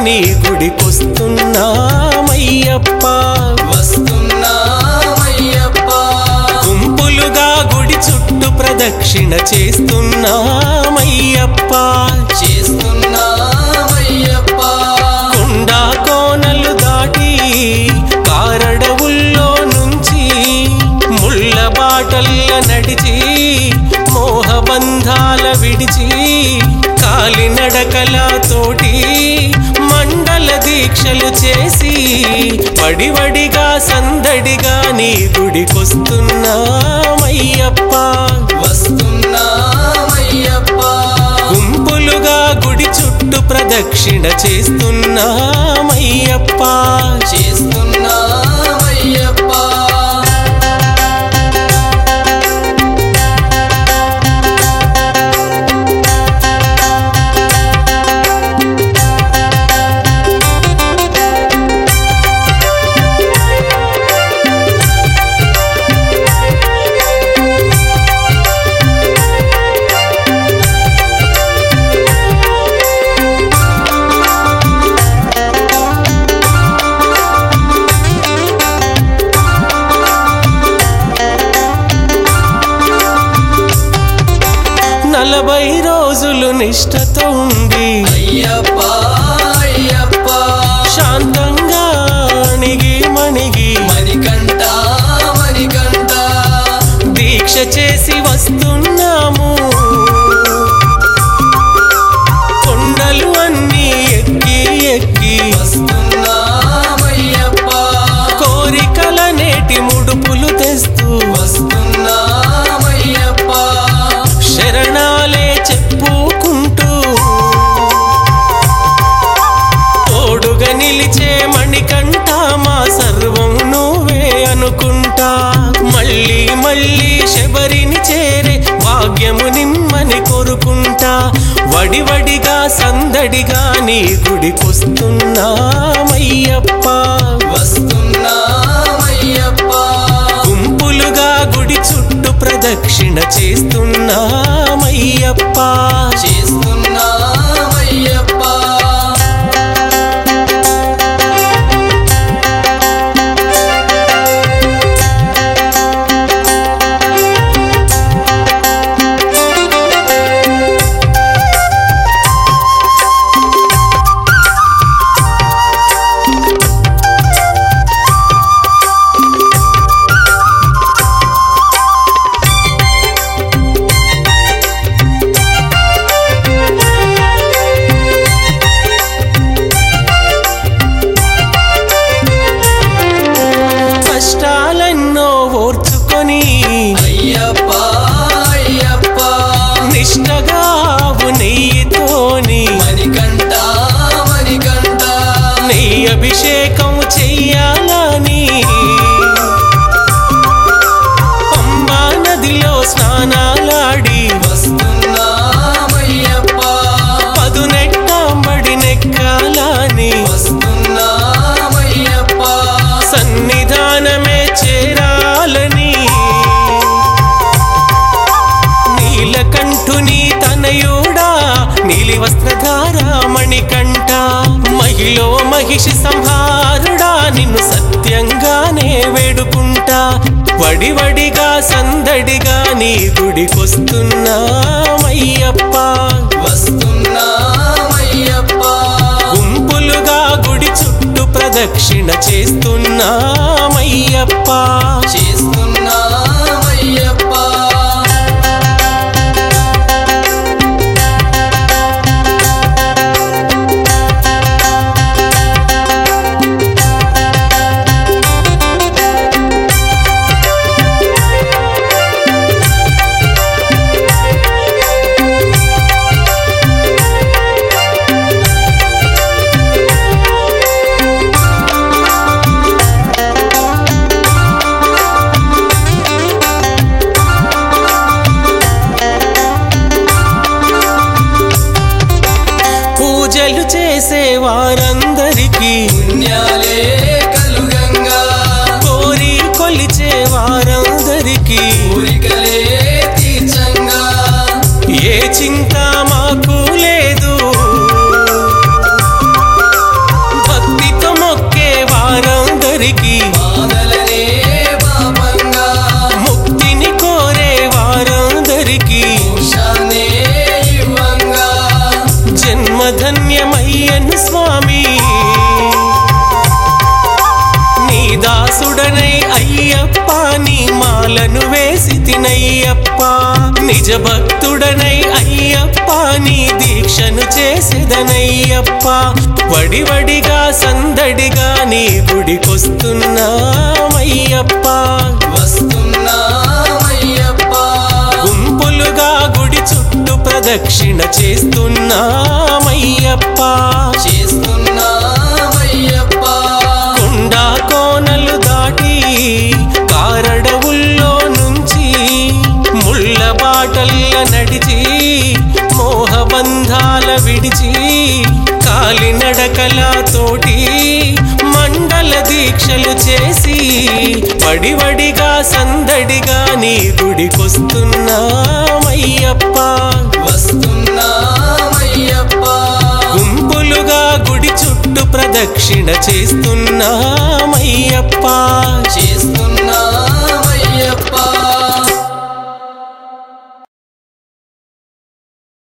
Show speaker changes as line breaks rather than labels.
నీ గుడికొస్తున్నామయ్యప్ప గుంపులుగా గుడి చుట్టూ ప్రదక్షిణ చేస్తున్నామయ్యప్ప కొండా కోనలు దాటి కారడవుల్లో నుంచి ముళ్ళ బాటల్ల నడిచి మోహబంధాల విడిచి కాలినడకలతోటి మండల దీక్షలు చేసి వడివడిగా సందడిగా నీ గుడికొస్తున్నామయ్యప్ప గుంపులుగా గుడి చుట్టూ ప్రదక్షిణ చేస్తున్నామయ్యప్ప నలభై రోజులు నిష్ఠతో ఉండి శాంతంగా అణిగి మణిగి దీక్ష చేసి వస్తున్నాము కొండలు అన్నీ ఎక్కి ఎక్కి కోరికల నేటి ముడుపులు తెస్తూ శరణాలే చెప్పుకుంటూ తోడుగా నిలిచే మణికంఠ మా సర్వం నువ్వే అనుకుంటా మళ్ళీ మళ్ళీ శబరిని చేరే భాగ్యము నిమ్మని కోరుకుంటా వడివడిగా సందడిగా నీ గుడికొస్తున్నామయ్యప్ప గుంపులుగా గుడి చుట్టూ ప్రదక్షిణ చేస్తున్నామయ్యప్ప కష్టాలెన్నో ఓర్చుకొని నిష్టగావు నెయ్యితోని నెయ్యి అభిషేకం చెయ్యాలని పంబా నదిలో స్నానాలాడి పదునెట్టంబడి నెక్కాలని సన్నిధానమే చేరాలని నీలకంఠుని తనయుడా నీలి వస్త్రధార మణికంఠ మహిళో మహిషి సంహారుడా నిన్ను సత్యంగానే వేడుకుంటా వడివడిగా సందడిగా నీ గుడికొస్తున్నామయ్యప్ప గుంపులుగా గుడి చుట్టూ ప్రదక్షిణ చేస్తున్నామయ్యప్ప పూజలు చేసే వారందరికీ
పుణ్యాలే కలుగంగా
కోరి కొలిచే వారందరికీ
కోరికలే తీర్చంగా
ఏ చింత మాకు లేదు వెలితినయ్యప్ప నిజ భక్తుడనై అయ్యప్ప నీ దీక్షను చేసేదనయ్యప్ప వడివడిగా సందడిగా నీ గుడికొస్తున్నామయ్యప్ప
వస్తున్నామయ్యప్ప
గుంపులుగా గుడి చుట్టూ ప్రదక్షిణ చేస్తున్నామయ్యప్ప
చేస్తున్నామయ్యప్ప
కొండా కోనలు దాటి కారడవుల్లో నుంచి ముళ్ళ బాటల్ల నడిచి మోహబంధాల విడిచి కాలినడకల తోటి మండల దీక్షలు చేసి వడివడిగా సందడిగా నీ గుడికొస్తున్నామయ్యప్ప
వస్తున్నామయ్యప్ప
గుంపులుగా గుడి చుట్టూ ప్రదక్షిణ చేస్తున్నామయ్యప్ప
చేస్తున్నామయ్యప్ప